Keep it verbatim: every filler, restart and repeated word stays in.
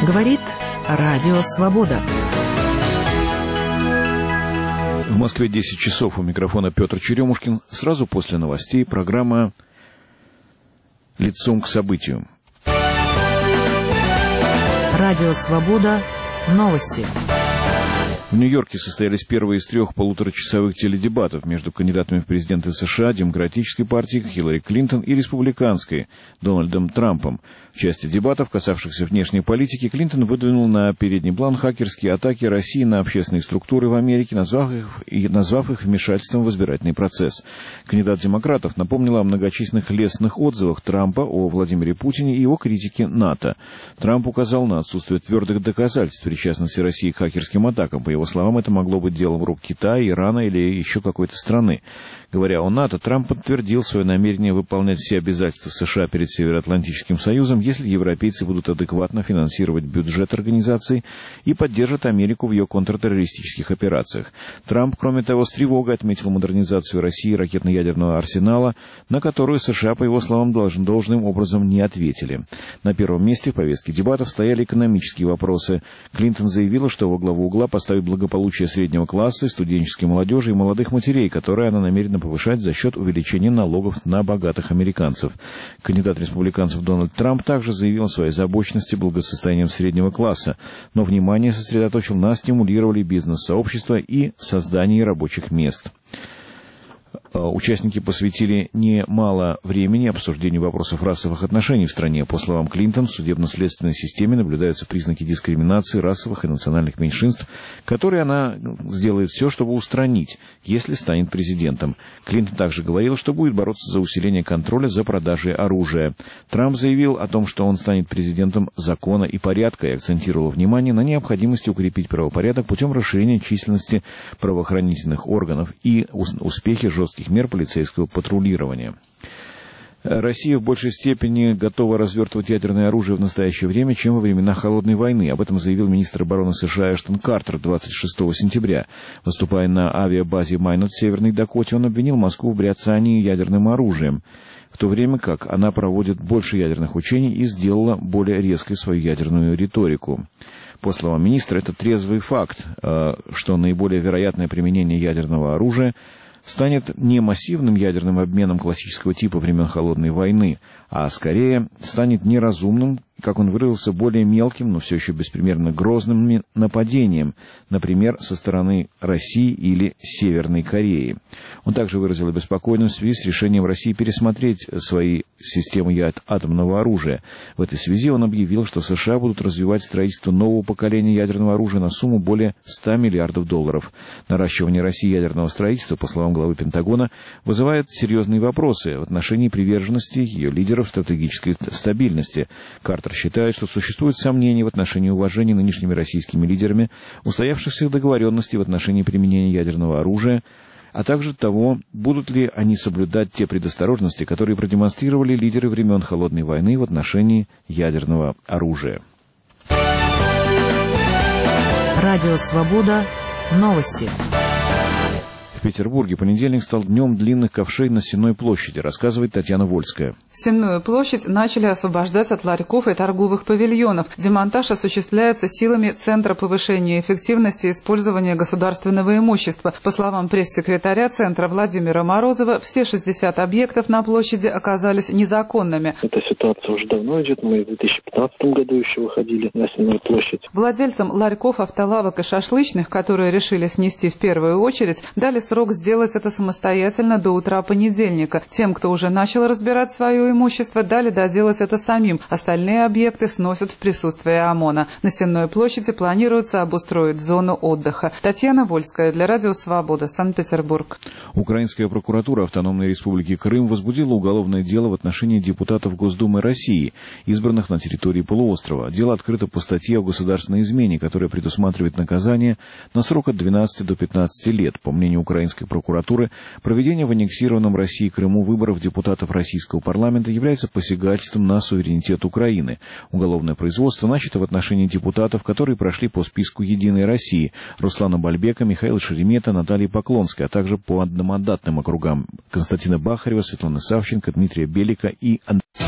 Говорит Радио Свобода. В Москве десять часов. У микрофона Петр Черемушкин. Сразу после новостей программа «Лицом к событию». Радио Свобода. Новости. В Нью-Йорке состоялись первые из трех полуторачасовых теледебатов между кандидатами в президенты США Демократической партии Хиллари Клинтон и Республиканской Дональдом Трампом. В части дебатов, касавшихся внешней политики, Клинтон выдвинул на передний план хакерские атаки России на общественные структуры в Америке, назвав их, и назвав их вмешательством в избирательный процесс. Кандидат демократов напомнил о многочисленных лестных отзывах Трампа о Владимире Путине и его критике НАТО. Трамп указал на отсутствие твердых доказательств причастности России к хакерским атакам. По его словам, это могло быть делом рук Китая, Ирана или еще какой-то страны. Говоря о НАТО, Трамп подтвердил свое намерение выполнять все обязательства США перед Североатлантическим Союзом, если европейцы будут адекватно финансировать бюджет организации и поддержат Америку в ее контртеррористических операциях. Трамп, кроме того, с тревогой отметил модернизацию России ракетно-ядерного арсенала, на которую США, по его словам, должен, должным образом не ответили. На первом месте в повестке дебатов стояли экономические вопросы. Клинтон заявила, что во главу угла поставит благополучие среднего класса, студенческой молодежи и молодых матерей, которые она намерена повышать за счет увеличения налогов на богатых американцев. Кандидат республиканцев Дональд Трамп также заявил о своей озабоченности благосостоянием среднего класса, но внимание сосредоточил на стимулировании бизнес-сообщества и создании рабочих мест. Участники посвятили немало времени обсуждению вопросов расовых отношений в стране. По словам Клинтон, в судебно-следственной системе наблюдаются признаки дискриминации расовых и национальных меньшинств, которые она сделает все, чтобы устранить, если станет президентом. Клинтон также говорил, что будет бороться за усиление контроля за продажей оружия. Трамп заявил о том, что он станет президентом закона и порядка, и акцентировал внимание на необходимости укрепить правопорядок путем расширения численности правоохранительных органов и успехи жестких мер полицейского патрулирования. Россия в большей степени готова развертывать ядерное оружие в настоящее время, чем во времена Холодной войны. Об этом заявил министр обороны США Эштон Картер двадцать шестого сентября. Выступая на авиабазе Майнот в Северной Дакоте, он обвинил Москву в бряцании ядерным оружием, в то время как она проводит больше ядерных учений и сделала более резкой свою ядерную риторику. По словам министра, это трезвый факт, что наиболее вероятное применение ядерного оружия станет не массивным ядерным обменом классического типа времен Холодной войны, а скорее станет неразумным, как он выразился, более мелким, но все еще беспримерно грозным нападением, например, со стороны России или Северной Кореи. Он также выразил обеспокоенность в связи с решением России пересмотреть свои системы атомного оружия. В этой связи он объявил, что США будут развивать строительство нового поколения ядерного оружия на сумму более ста миллиардов долларов. Наращивание России ядерного строительства, по словам главы Пентагона, вызывает серьезные вопросы в отношении приверженности ее лидеров стратегической стабильности. Картер считает, что существуют сомнения в отношении уважения нынешними российскими лидерами устоявшихся договоренностей в отношении применения ядерного оружия, а также того, будут ли они соблюдать те предосторожности, которые продемонстрировали лидеры времен Холодной войны в отношении ядерного оружия. Радио Свобода. Новости. В Петербурге понедельник стал днем длинных ковшей на Сенной площади, рассказывает Татьяна Вольская. Сенную площадь начали освобождать от ларьков и торговых павильонов. Демонтаж осуществляется силами Центра повышения эффективности использования государственного имущества. По словам пресс-секретаря Центра Владимира Морозова, все шестьдесят объектов на площади оказались незаконными. Эта ситуация уже давно идет. Мы в две тысячи пятнадцатом году еще выходили на Сенную площадь. Владельцам ларьков, автолавок и шашлычных, которые решили снести в первую очередь, дали срок сделать это самостоятельно до утра понедельника. Тем, кто уже начал разбирать свое имущество, дали доделать это самим. Остальные объекты сносят в присутствии ОМОНа. На Сенной площади планируется обустроить зону отдыха. Татьяна Вольская для Радио Свобода, Санкт-Петербург. Украинская прокуратура Автономной Республики Крым возбудила уголовное дело в отношении депутатов Госдумы России, избранных на территории полуострова. Дело открыто по статье о государственной измене, которая предусматривает наказание на срок от двенадцати до пятнадцати лет. По мнению украинской прокуратуры, проведение в аннексированном Россией Крыму выборов депутатов российского парламента является посягательством на суверенитет Украины. Уголовное производство начато в отношении депутатов, которые прошли по списку «Единой России» Руслана Бальбека, Михаила Шеремета, Натальи Поклонской, а также по одномандатным округам Константина Бахарева, Светланы Савченко, Дмитрия Белика и Андрея